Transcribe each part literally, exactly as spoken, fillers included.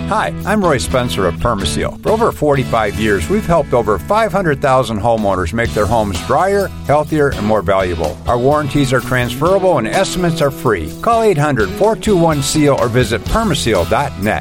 Hi, I'm Roy Spencer of Permaseal. For over forty-five years, we've helped over five hundred thousand homeowners make their homes drier, healthier, and more valuable. Our warranties are transferable and estimates are free. Call eight hundred, four two one, S E A L or visit permaseal dot net.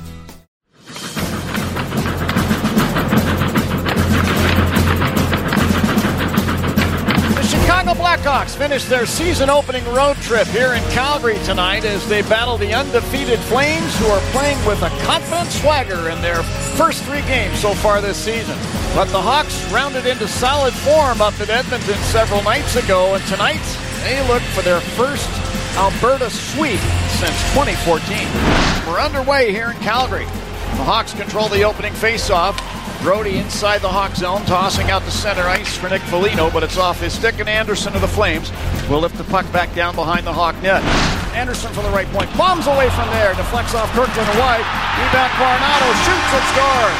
Blackhawks finished their season-opening road trip here in Calgary tonight as they battle the undefeated Flames, who are playing with a confident swagger in their first three games so far this season. But the Hawks rounded into solid form up at Edmonton several nights ago, and tonight they look for their first Alberta sweep since twenty fourteen. We're underway here in Calgary. The Hawks control the opening faceoff. Brody inside the Hawk zone, tossing out to center ice for Nick Foligno, but it's off his stick, and Anderson of the Flames will lift the puck back down behind the Hawk net. Anderson from the right point, bombs away from there, deflects off Kirkland White. Rebound Coronado, shoots and scores.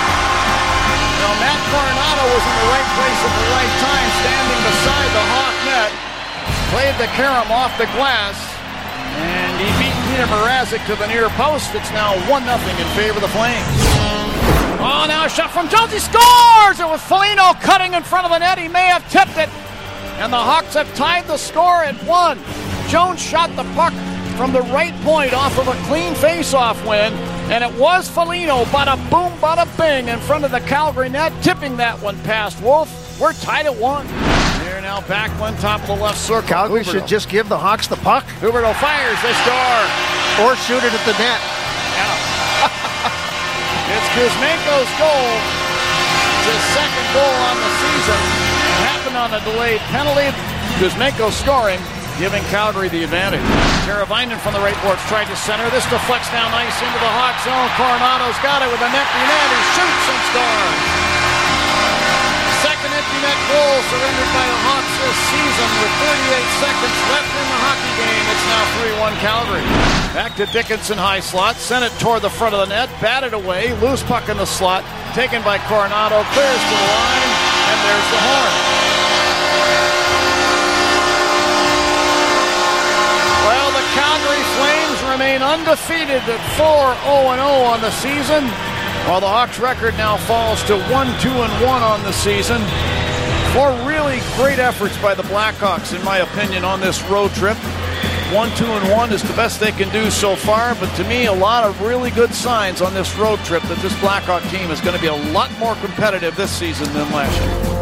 Now Matt Coronado was in the right place at the right time, standing beside the Hawk net. Played the carom off the glass, and he beat Peter Mrazek to the near post. It's now one nothing in favor of the Flames. Oh, now a shot from Jones. He scores! It was Foligno cutting in front of the net. He may have tipped it. And the Hawks have tied the score at one. Jones shot the puck from the right point off of a clean face-off win. And it was Foligno. Bada boom, bada bing in front of the Calgary net, tipping that one past Wolf. We're tied at one. Here now Backlund, top of the left circle. Calgary Huberdeau should just give the Hawks the puck. Huberdeau fires this door. Or shoot it at the net. Yeah. It's Kuzmenko's goal. It's his second goal on the season. It happened on a delayed penalty. Kuzmenko scoring, giving Calgary the advantage. Teravainen from the right boards tried to center. This deflects down ice into the Hawk zone. Coronado's got it with a empty net. He shoots and scores. Second empty net goal surrendered by the Hawks this season with thirty-eight seconds left in the hockey game. It's now three one Calgary. Back to Dickinson, high slot, sent it toward the front of the net, batted away, loose puck in the slot, taken by Coronado, clears to the line, and there's the horn. Well, the Calgary Flames remain undefeated at four oh oh on the season, while the Hawks' record now falls to one two one on the season. Four really great efforts by the Blackhawks, in my opinion, on this road trip. One, two, and one is the best they can do so far, but to me, a lot of really good signs on this road trip that this Blackhawk team is going to be a lot more competitive this season than last year.